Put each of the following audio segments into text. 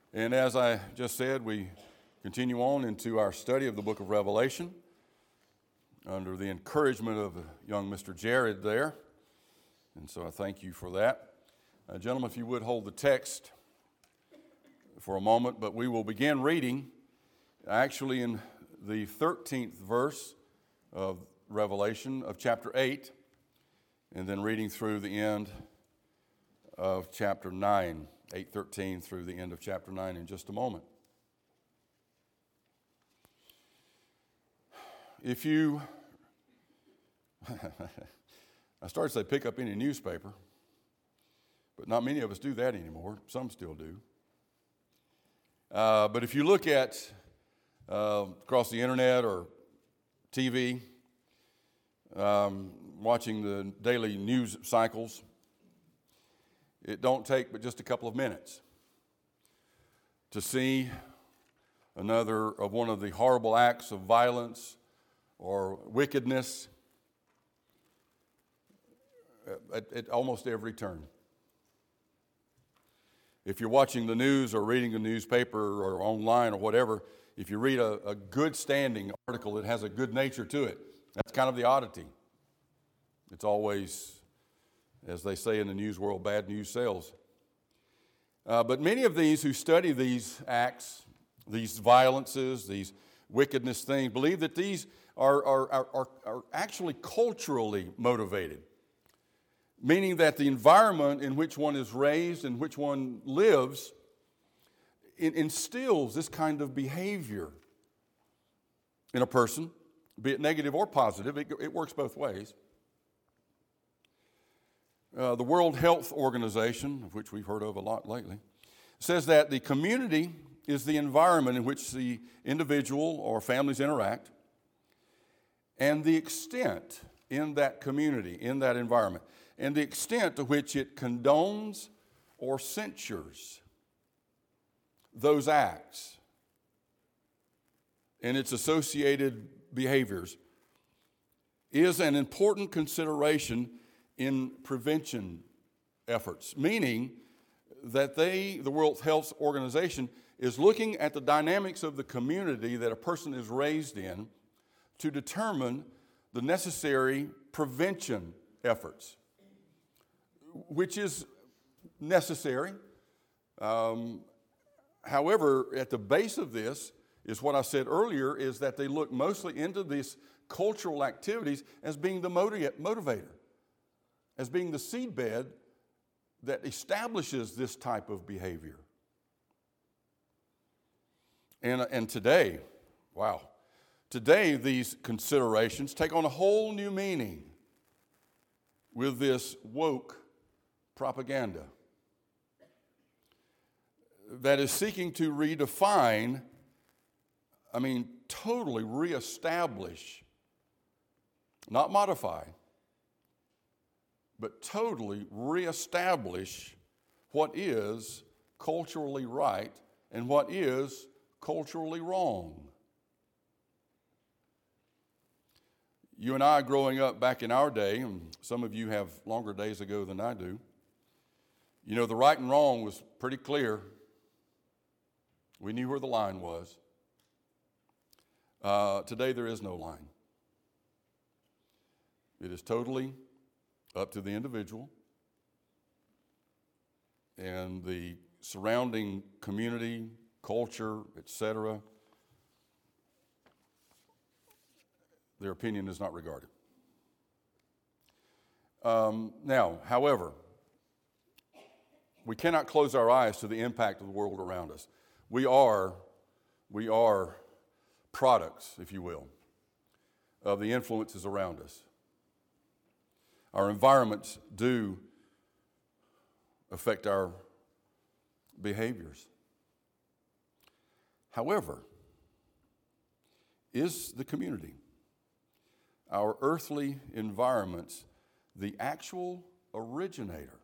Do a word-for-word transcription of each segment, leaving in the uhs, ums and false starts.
And as I just said, we continue on into our study of the book of Revelation under the encouragement of young Mister Jared there. And so I thank you for that. Uh, gentlemen, if you would hold the text for a moment, but we will begin reading actually in the thirteenth verse of Revelation of chapter eight, and then reading through the end of chapter nine, eight thirteen through the end of chapter nine in just a moment. If you, I started to say pick up any newspaper, but not many of us do that anymore. Some still do. Uh, but if you look at uh, across the internet or T V, um, watching the daily news cycles, it don't take but just a couple of minutes to see another of one of the horrible acts of violence or wickedness at, at almost every turn. If you're watching the news or reading a newspaper or online or whatever, if you read a, a good standing article that has a good nature to it, that's kind of the oddity. It's always, as they say in the news world, bad news sells. Uh, but many of these who study these acts, these violences, these wickedness things, believe that these are, are, are, are actually culturally motivated, meaning that the environment in which one is raised and which one lives it instills this kind of behavior in a person, be it negative or positive. It, it works both ways. Uh, the World Health Organization, of which we've heard of a lot lately, says that the community is the environment in which the individual or families interact, and the extent in that community, in that environment, and the extent to which it condones or censures those acts and its associated behaviors is an important consideration in prevention efforts, meaning that they, the World Health Organization, is looking at the dynamics of the community that a person is raised in to determine the necessary prevention efforts, which is necessary. Um, however, at the base of this is what I said earlier, is that they look mostly into these cultural activities as being the motivator, as being the seedbed that establishes this type of behavior. And, and today, wow, today these considerations take on a whole new meaning with this woke propaganda that is seeking to redefine, I mean, totally reestablish, not modify, but totally reestablish what is culturally right and what is culturally wrong. You and I, growing up back in our day, and some of you have longer days ago than I do, you know, the right and wrong was pretty clear. We knew where the line was. Uh, today there is no line. It is totally up to the individual and the surrounding community, culture, et cetera. Their opinion is not regarded. Um, now, however, we cannot close our eyes to the impact of the world around us. We are, we are products, if you will, of the influences around us. Our environments do affect our behaviors. However, is the community, our earthly environments, the actual originator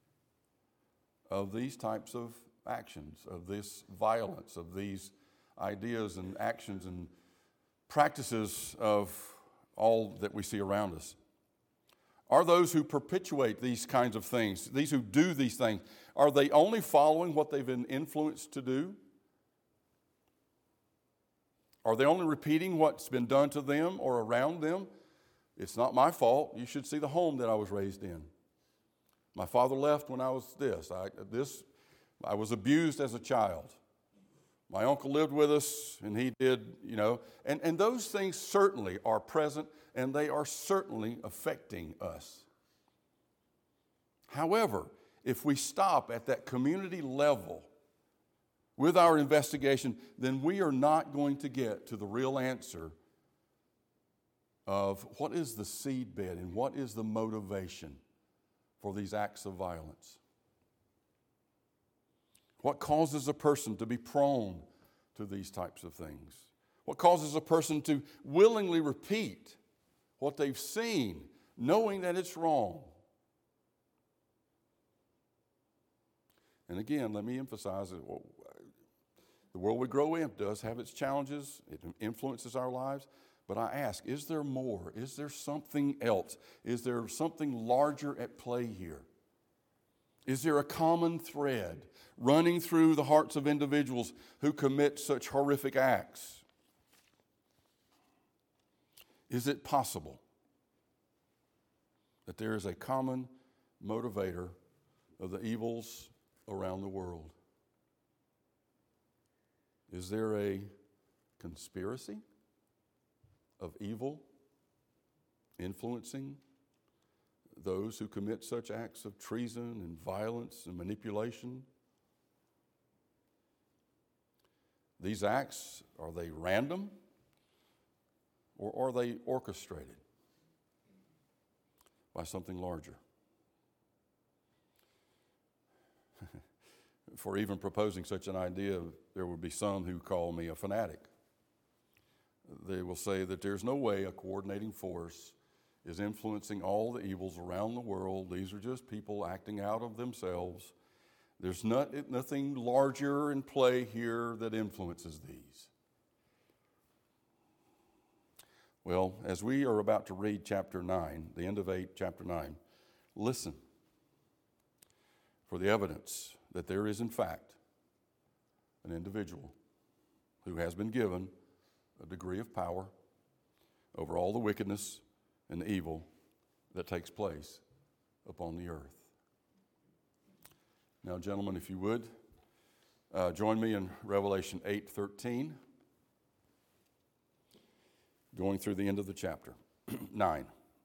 of these types of actions, of this violence, of these ideas and actions and practices of all that we see around us? Are those who perpetuate these kinds of things, these who do these things, are they only following what they've been influenced to do? Are they only repeating what's been done to them or around them? It's not my fault. You should see the home that I was raised in. My father left when I was this. I, this, I was abused as a child. My uncle lived with us, and he did, you know. And, and those things certainly are present, and they are certainly affecting us. However, if we stop at that community level with our investigation, then we are not going to get to the real answer of what is the seedbed and what is the motivation for these acts of violence. What causes a person to be prone to these types of things? What causes a person to willingly repeat what they've seen, knowing that it's wrong? And again, let me emphasize that the world we grow in does have its challenges. It influences our lives. But I ask, is there more? Is there something else? Is there something larger at play here? Is there a common thread running through the hearts of individuals who commit such horrific acts? Is it possible that there is a common motivator of the evils around the world? Is there a conspiracy of evil influencing those who commit such acts of treason and violence and manipulation? These acts, are they random or are they orchestrated by something larger? For even proposing such an idea, there would be some who call me a fanatic. They will say that there's no way a coordinating force is influencing all the evils around the world. These are just people acting out of themselves. There's not, nothing larger in play here that influences these. Well, as we are about to read chapter nine, the end of eight, chapter nine, listen for the evidence that there is, in fact, an individual who has been given a degree of power over all the wickedness and the evil that takes place upon the earth. Now, gentlemen, if you would, uh, join me in Revelation eight thirteen, going through the end of the chapter. nine.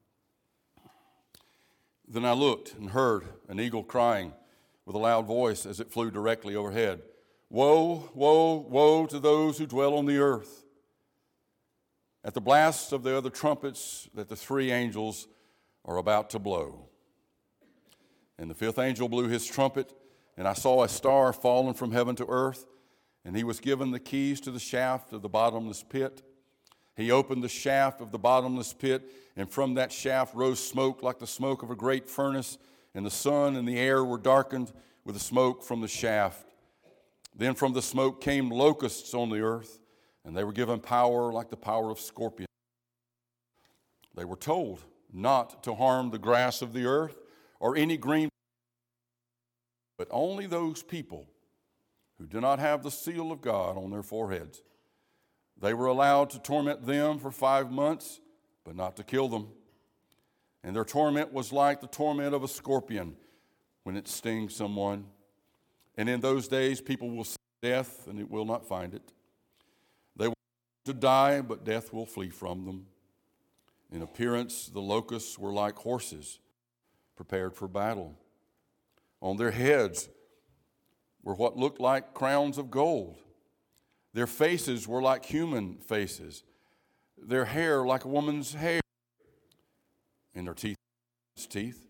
Then I looked and heard an eagle crying with a loud voice as it flew directly overhead, "Woe, woe, woe to those who dwell on the earth, at the blast of the other trumpets that the three angels are about to blow." And the fifth angel blew his trumpet, and I saw a star fallen from heaven to earth, and he was given the keys to the shaft of the bottomless pit. He opened the shaft of the bottomless pit, and from that shaft rose smoke like the smoke of a great furnace, and the sun and the air were darkened with the smoke from the shaft. Then from the smoke came locusts on the earth, and they were given power like the power of scorpions. They were told not to harm the grass of the earth or any green, but only those people who do not have the seal of God on their foreheads. They were allowed to torment them for five months, but not to kill them. And their torment was like the torment of a scorpion when it stings someone. And in those days, people will see death, and it will not find it. They will to die, but death will flee from them. In appearance, the locusts were like horses prepared for battle. On their heads were what looked like crowns of gold. Their faces were like human faces, their hair like a woman's hair, and their teeth, teeth.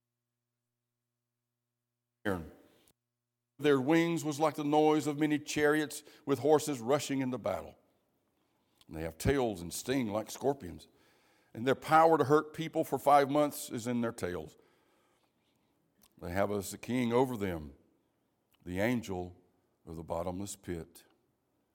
Their wings was like the noise of many chariots with horses rushing into battle. And they have tails and sting like scorpions. And their power to hurt people for five months is in their tails. They have as a king over them the angel of the bottomless pit.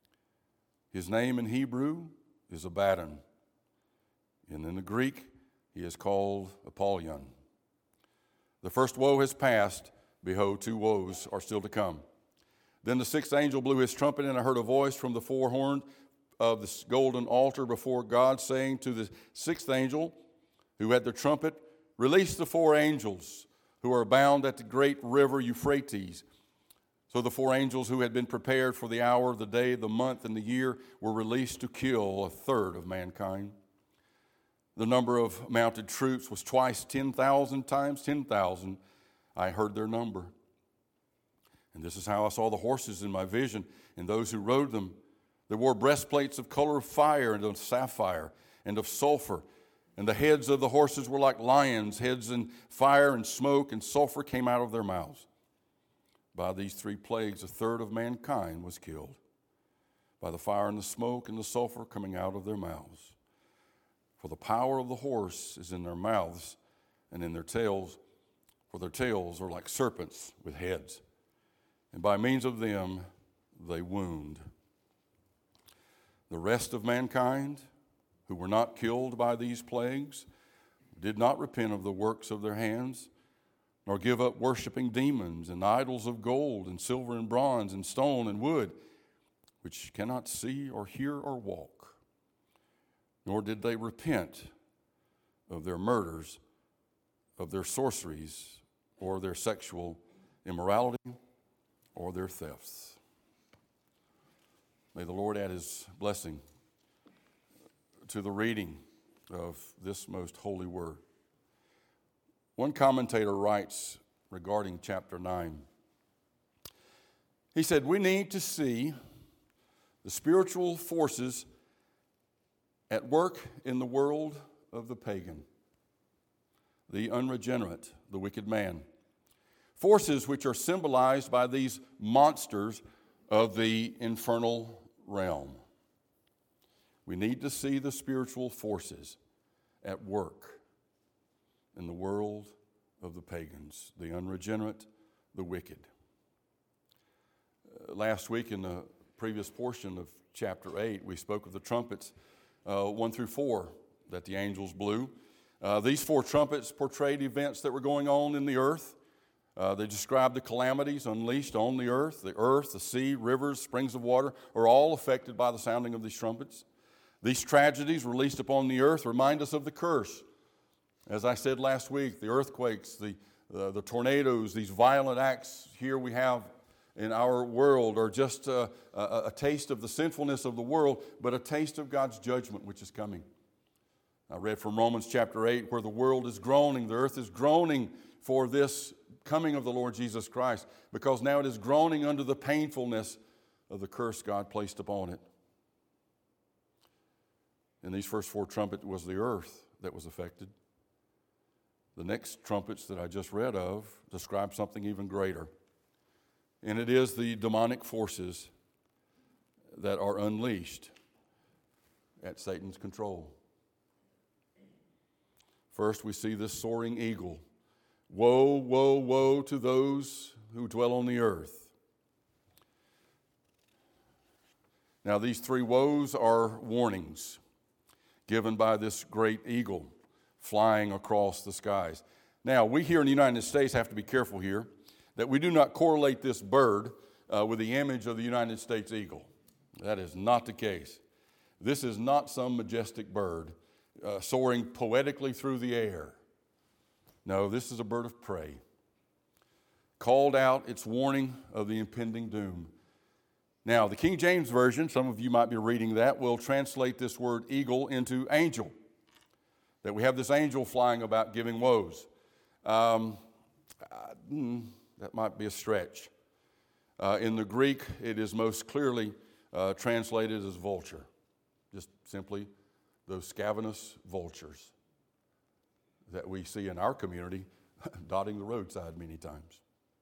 His name in Hebrew is Abaddon, and in the Greek he is called Apollyon. The first woe has passed. Behold, two woes are still to come. Then the sixth angel blew his trumpet, and I heard a voice from the four horn of the golden altar before God, saying to the sixth angel who had the trumpet, release the four angels who are bound at the great river Euphrates. So the four angels who had been prepared for the hour, the day, the month, and the year were released to kill a third of mankind. The number of mounted troops was twice ten thousand times ten thousand. I heard their number. And this is how I saw the horses in my vision, and those who rode them. They wore breastplates of color of fire and of sapphire and of sulfur. And the heads of the horses were like lions' heads, and fire and smoke and sulfur came out of their mouths. By these three plagues, a third of mankind was killed, by the fire and the smoke and the sulfur coming out of their mouths. For the power of the horse is in their mouths and in their tails, for their tails are like serpents with heads, and by means of them they wound. The rest of mankind, who were not killed by these plagues, did not repent of the works of their hands, nor give up worshiping demons and idols of gold and silver and bronze and stone and wood, which cannot see or hear or walk. Nor did they repent of their murders, of their sorceries, or their sexual immorality, or their thefts. May the Lord add his blessing to the reading of this most holy word. One commentator writes regarding chapter nine. He said, we need to see the spiritual forces at work in the world of the pagan, the unregenerate, the wicked man. Forces which are symbolized by these monsters of the infernal realm. We need to see the spiritual forces at work in the world of the pagans, the unregenerate, the wicked. Uh, last week in the previous portion of chapter eight, we spoke of the trumpets uh, one through four that the angels blew. Uh, these four trumpets portrayed events that were going on in the earth. Uh, they described the calamities unleashed on the earth. The earth, the sea, rivers, springs of water are all affected by the sounding of these trumpets. These tragedies released upon the earth remind us of the curse. As I said last week, the earthquakes, the, uh, the tornadoes, these violent acts here we have in our world are just uh, a, a taste of the sinfulness of the world, but a taste of God's judgment which is coming. I read from Romans chapter eight where the world is groaning, the earth is groaning for this coming of the Lord Jesus Christ, because now it is groaning under the painfulness of the curse God placed upon it. In these first four trumpets was the earth that was affected. The next trumpets that I just read of describe something even greater. And it is the demonic forces that are unleashed at Satan's control. First, we see this soaring eagle. Woe, woe, woe to those who dwell on the earth. Now, these three woes are warnings given by this great eagle flying across the skies. Now, we here in the United States have to be careful here that we do not correlate this bird uh, with the image of the United States eagle. That is not the case. This is not some majestic bird uh, soaring poetically through the air. No, this is a bird of prey. Called out its warning of the impending doom. Now, the King James Version, some of you might be reading that, will translate this word eagle into angel. That we have this angel flying about giving woes. Um, uh, mm, that might be a stretch. Uh, in the Greek, it is most clearly uh, translated as vulture. Just simply those scavenous vultures that we see in our community dotting the roadside many times.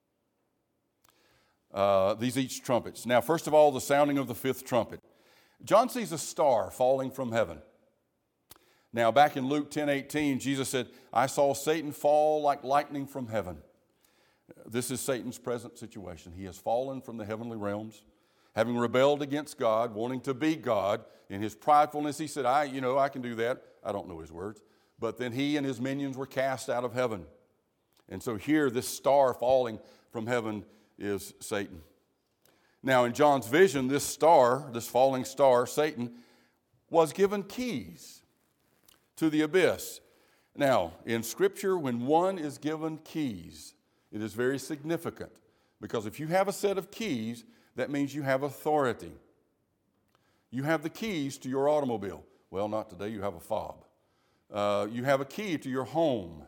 Uh, these each trumpets. Now, first of all, the sounding of the fifth trumpet. John sees a star falling from heaven. Now, back in Luke ten eighteen, Jesus said, I saw Satan fall like lightning from heaven. This is Satan's present situation. He has fallen from the heavenly realms, having rebelled against God, wanting to be God. In his pridefulness, he said, I, you know, I can do that. I don't know his words. but then he and his minions were cast out of heaven. And so here, this star falling from heaven is Satan. Now, in John's vision, this star, this falling star, Satan, was given keys to the abyss. Now, in Scripture, when one is given keys, it is very significant, because if you have a set of keys, that means you have authority. You have the keys to your automobile. Well, not today, you have a fob. Uh, you have a key to your home.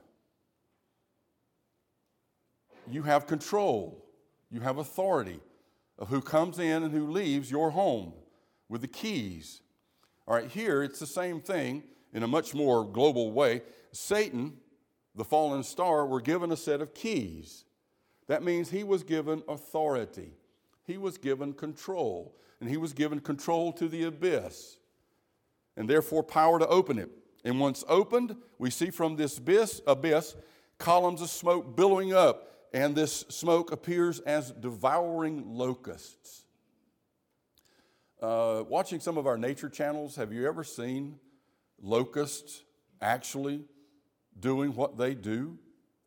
You have control. You have authority of who comes in and who leaves your home with the keys. All right, here it's the same thing in a much more global way. Satan, the fallen star, were given a set of keys. That means he was given authority. He was given control. And he was given control to the abyss, and therefore power to open it. And once opened, we see from this abyss, abyss columns of smoke billowing up, and this smoke appears as devouring locusts. Uh, watching some of our nature channels, have you ever seen locusts actually doing what they do?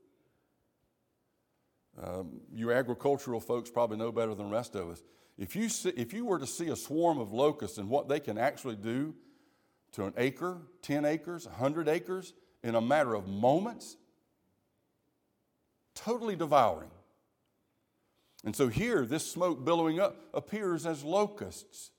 Um, you agricultural folks probably know better than the rest of us. If you, see, if you were to see a swarm of locusts and what they can actually do to an acre, ten acres, one hundred acres, in a matter of moments, totally devouring. And so here, this smoke billowing up appears as locusts.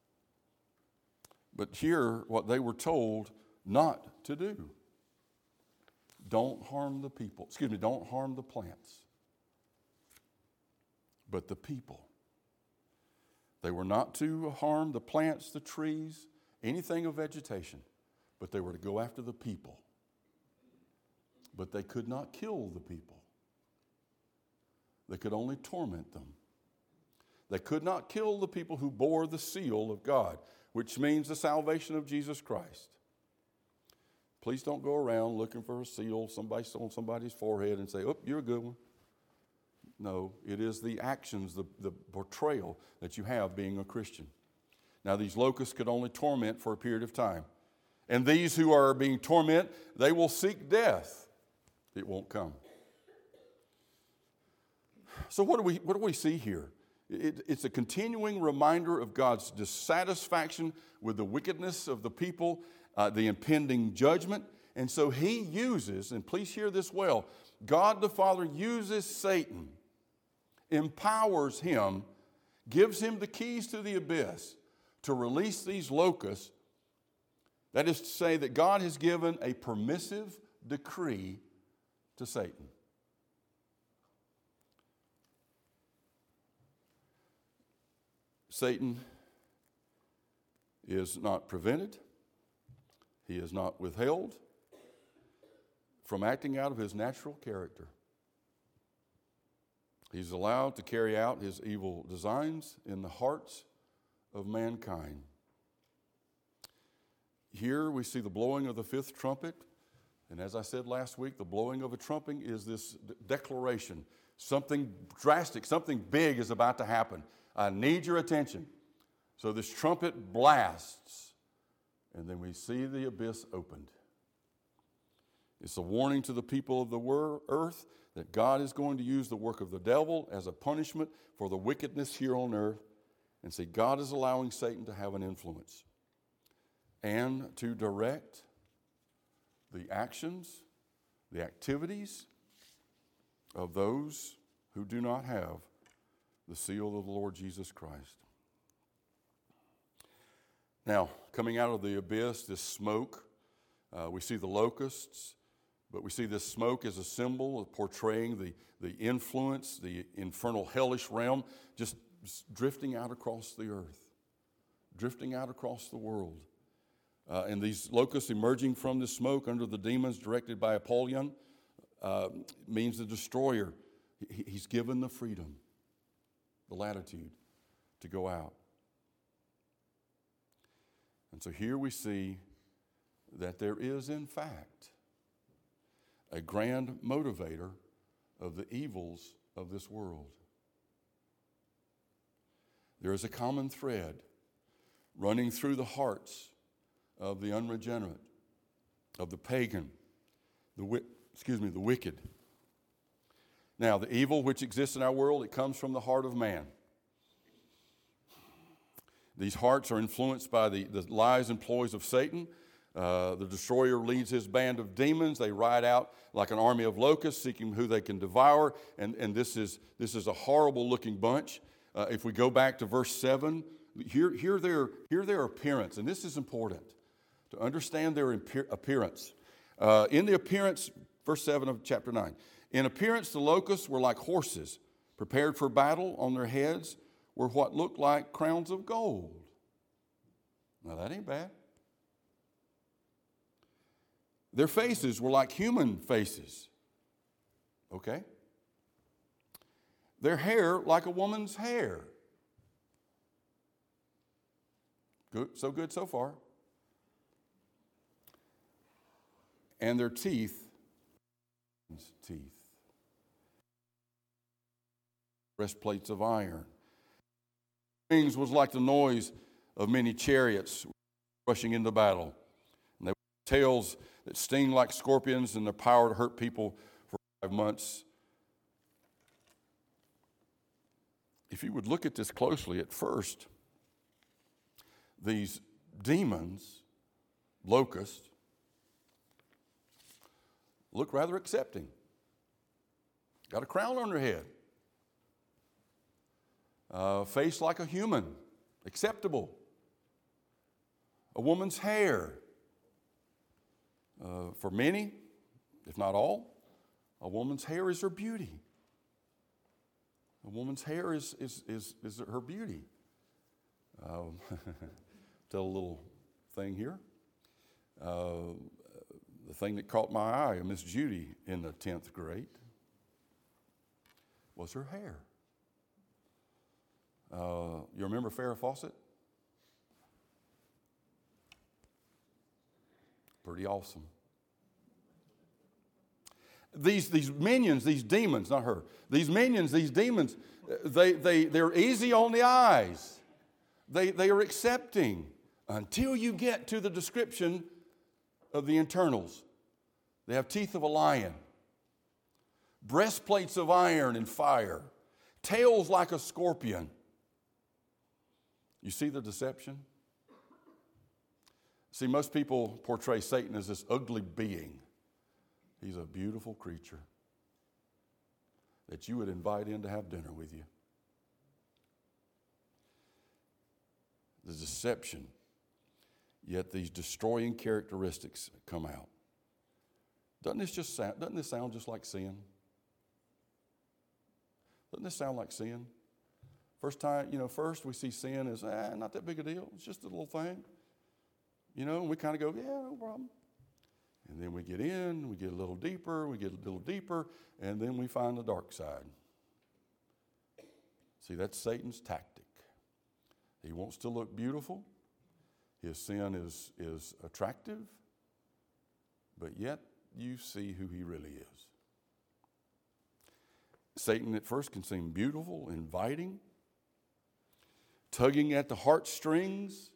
But here, what they were told not to do. Don't harm the people. Excuse me, don't harm the plants, but the people. They were not to harm the plants, the trees, anything of vegetation, but they were to go after the people. But they could not kill the people. They could only torment them. They could not kill the people who bore the seal of God, which means the salvation of Jesus Christ. Please don't go around looking for a seal, somebody on somebody's forehead, and say, oh, you're a good one. No, it is the actions, the, the portrayal that you have being a Christian. Now, these locusts could only torment for a period of time. And these who are being tormented, they will seek death. It won't come. So what do we, what do we see here? It, it's a continuing reminder of God's dissatisfaction with the wickedness of the people, uh, the impending judgment. And so he uses, and please hear this well, God the Father uses Satan, empowers him, gives him the keys to the abyss to release these locusts. That is to say that God has given a permissive decree to Satan. Satan is not prevented. He is not withheld from acting out of his natural character. He's allowed to carry out his evil designs in the hearts of mankind. Here we see the blowing of the fifth trumpet. And as I said last week, the blowing of a trumpet is this d- declaration. Something drastic, something big is about to happen. I need your attention. So this trumpet blasts, and then we see the abyss opened. It's a warning to the people of the wor- earth that God is going to use the work of the devil as a punishment for the wickedness here on earth. And see, God is allowing Satan to have an influence and to direct the actions, the activities of those who do not have the seal of the Lord Jesus Christ. Now, coming out of the abyss, this smoke, uh, we see the locusts, but we see this smoke as a symbol of portraying the, the influence, the infernal hellish realm, just drifting out across the earth, drifting out across the world. Uh, and these locusts emerging from the smoke under the demons directed by Apollyon uh, means the destroyer. He, he's given the freedom, the latitude to go out. And so here we see that there is, in fact, a grand motivator of the evils of this world. There is a common thread running through the hearts of the unregenerate, of the pagan, the wi- excuse me, the wicked. Now, the evil which exists in our world, it comes from the heart of man. These hearts are influenced by the, the lies and ploys of Satan. Uh, the destroyer leads his band of demons. They ride out like an army of locusts, seeking who they can devour. And, and this is, this is a horrible-looking bunch. Uh, if we go back to verse seven, hear, hear, their, hear their appearance. And this is important, to understand their appearance. Uh, in the appearance, verse seven of chapter nine, in appearance the locusts were like horses, prepared for battle. On their heads were what looked like crowns of gold. Now that ain't bad. Their faces were like human faces. Okay? Their hair like a woman's hair. Good, so good so far. And their teeth, teeth, breastplates of iron. Wings was like the noise of many chariots rushing into battle. And they were tails that sting like scorpions, and their power to hurt people for five months. If you would look at this closely, at first, these demons, locusts, look rather accepting. Got a crown on their head. Uh, face like a human, acceptable. A woman's hair. Uh, for many, if not all, a woman's hair is her beauty. A woman's hair is, is, is, is her beauty. Um, tell a little thing here. Uh, the thing that caught my eye of Miss Judy in the tenth grade was her hair. Uh, you remember Farrah Fawcett? Pretty awesome. These, these minions, these demons, not her, these minions, these demons, they, they, they're easy on the eyes. They, they are accepting until you get to the description of the internals. They have teeth of a lion, breastplates of iron and fire, tails like a scorpion. You see the deception? See, most people portray Satan as this ugly being. He's a beautiful creature that you would invite in to have dinner with you. The deception, yet these destroying characteristics come out. Doesn't this just sound, doesn't this sound just like sin? Doesn't this sound like sin? First time, you know, first we see sin as, ah, not that big a deal. It's just a little thing. You know, and we kind of go, yeah, no problem. And then we get in, we get a little deeper, we get a little deeper, and then we find the dark side. See, that's Satan's tactic. He wants to look beautiful. His sin is, is attractive, but yet you see who he really is. Satan at first can seem beautiful, inviting, tugging at the heartstrings.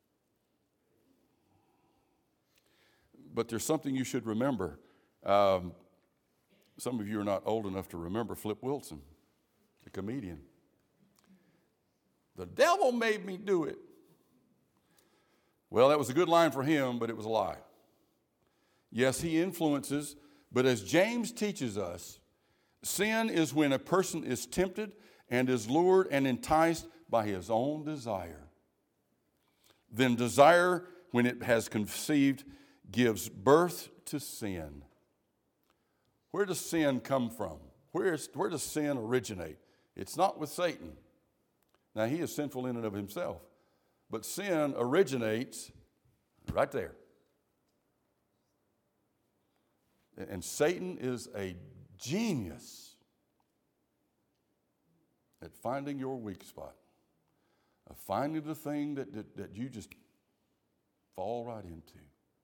But there's something you should remember. Um, some of you are not old enough to remember Flip Wilson, the comedian. The devil made me do it. Well, that was a good line for him, but it was a lie. Yes, he influences, but as James teaches us, sin is when a person is tempted and is lured and enticed by his own desire. Then desire, when it has conceived, gives birth to sin. Where does sin come from? Where, is, where does sin originate? It's not with Satan. Now, he is sinful in and of himself. But sin originates right there. And Satan is a genius at finding your weak spot, of finding the thing that, that, that you just fall right into.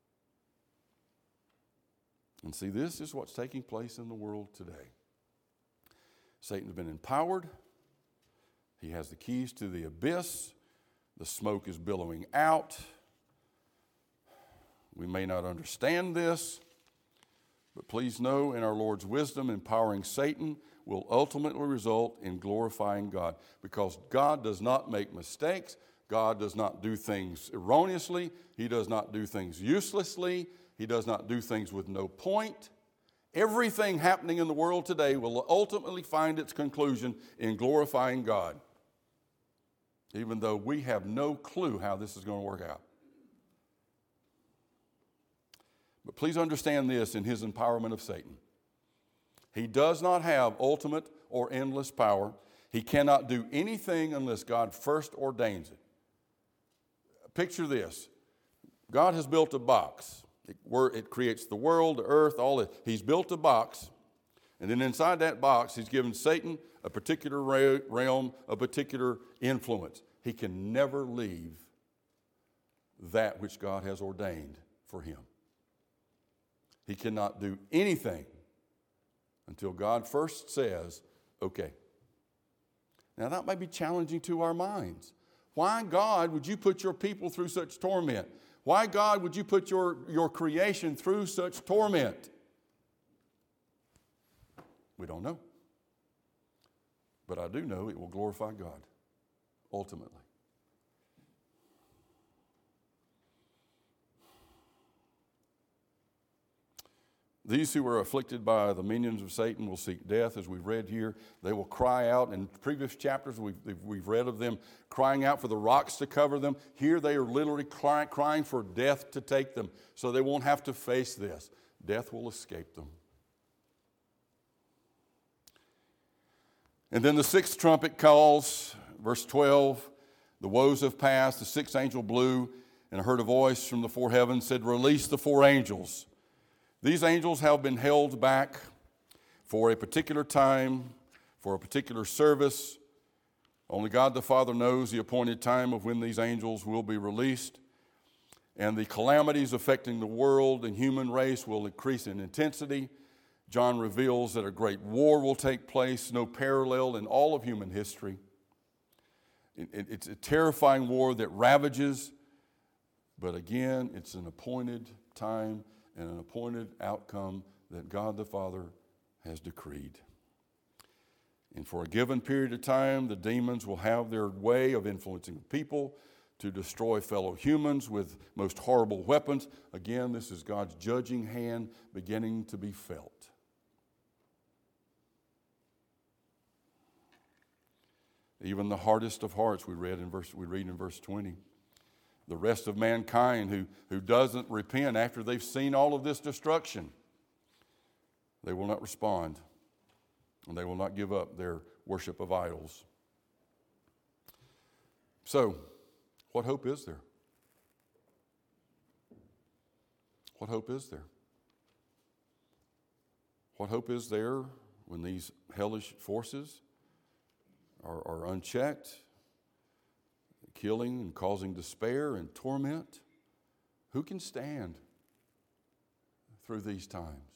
And see, this is what's taking place in the world today. Satan's been empowered. He has the keys to the abyss. The smoke is billowing out. We may not understand this, But please know, in our Lord's wisdom, empowering Satan will ultimately result in glorifying God, because God does not make mistakes. God does not do things erroneously. He does not do things uselessly. He does not do things with no point. Everything happening in the world today will ultimately find its conclusion in glorifying God, even though we have no clue how this is going to work out. But please understand this in his empowerment of Satan. He does not have ultimate or endless power. He cannot do anything unless God first ordains it. Picture this. God has built a box. It, it creates the world, the earth, all that. He's built a box, and then inside that box, he's given Satan a particular realm, a particular influence. He can never leave that which God has ordained for him. He cannot do anything until God first says, okay. Now that may be challenging to our minds. Why, God, would you put your people through such torment? Why, God, would you put your, your creation through such torment? We don't know. But I do know it will glorify God, ultimately. These who are afflicted by the minions of Satan will seek death, as we've read here. They will cry out. In previous chapters, we've, we've read of them crying out for the rocks to cover them. Here they are literally cry, crying for death to take them, so they won't have to face this. Death will escape them. And then the sixth trumpet calls, verse twelve, the woes have passed, the sixth angel blew, and I heard a voice from the four heavens said, release the four angels. These angels have been held back for a particular time, for a particular service. Only God the Father knows the appointed time of when these angels will be released. And the calamities affecting the world and human race will increase in intensity. John reveals that a great war will take place, no parallel in all of human history. It's a terrifying war that ravages, but again, it's an appointed time and an appointed outcome that God the Father has decreed. And for a given period of time, the demons will have their way of influencing people to destroy fellow humans with most horrible weapons. Again, this is God's judging hand beginning to be felt. Even the hardest of hearts, we read in verse, we read in verse twenty. The rest of mankind who, who doesn't repent after they've seen all of this destruction, they will not respond, and they will not give up their worship of idols. So, what hope is there? What hope is there? What hope is there when these hellish forces are, are unchecked, killing and causing despair and torment? Who can stand through these times?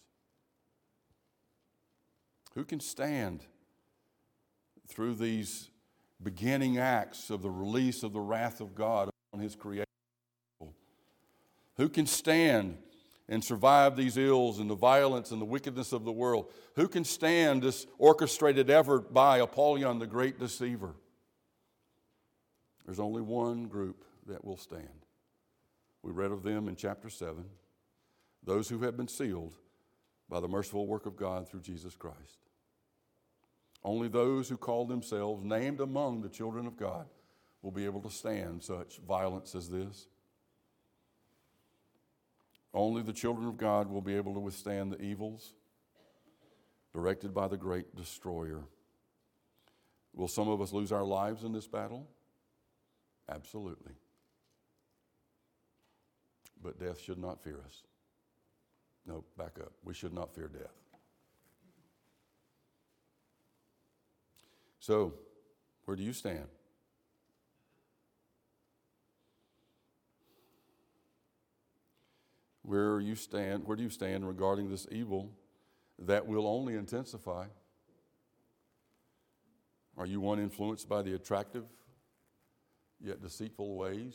Who can stand through these beginning acts of the release of the wrath of God on his creation? Who can stand and survive these ills and the violence and the wickedness of the world? Who can stand this orchestrated effort by Apollyon, the great deceiver? There's only one group that will stand. We read of them in chapter seven. Those who have been sealed by the merciful work of God through Jesus Christ. Only those who call themselves named among the children of God will be able to stand such violence as this. Only the children of God will be able to withstand the evils directed by the great destroyer. Will some of us lose our lives in this battle? Absolutely. But death should not fear us. No, back up. We should not fear death. So, where do you stand? Where you stand, where do you stand regarding this evil that will only intensify? Are you one influenced by the attractive yet deceitful ways?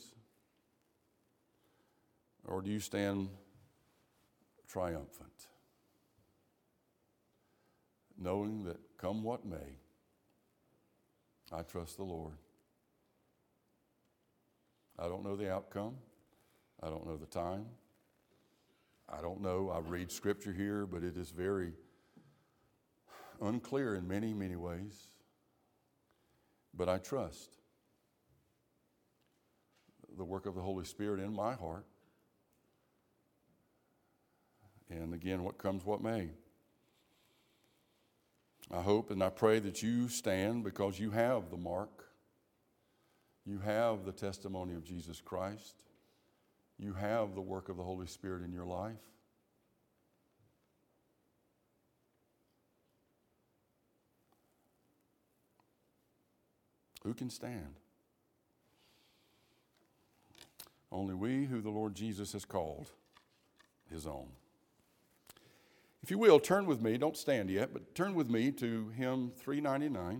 Or do you stand triumphant? knowing that come what may, I trust the Lord. I don't know the outcome. I don't know the time. I don't know. I read Scripture here, but it is very unclear in many, many ways. But I trust the work of the Holy Spirit in my heart. And again, what comes, what may. I hope and I pray that you stand because you have the mark. You have the testimony of Jesus Christ. You have the work of the Holy Spirit in your life. Who can stand? Only we who the Lord Jesus has called his own. If you will, turn with me, don't stand yet, but turn with me to hymn three ninety-nine.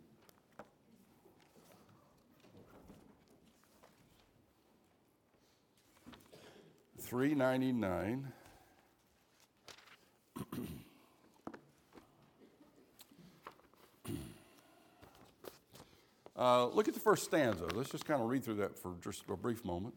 three ninety-nine. uh, look at the first stanza. Let's just kind of read through that for just a brief moment.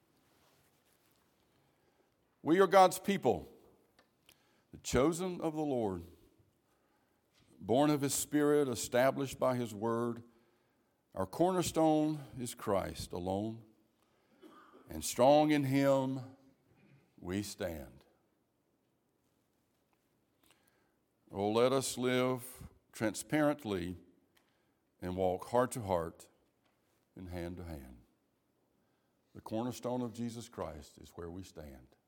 We are God's people, the chosen of the Lord, born of his Spirit, established by his word. Our cornerstone is Christ alone, and strong in him we stand. Oh, let us live transparently and walk heart to heart and hand to hand. The cornerstone of Jesus Christ is where we stand.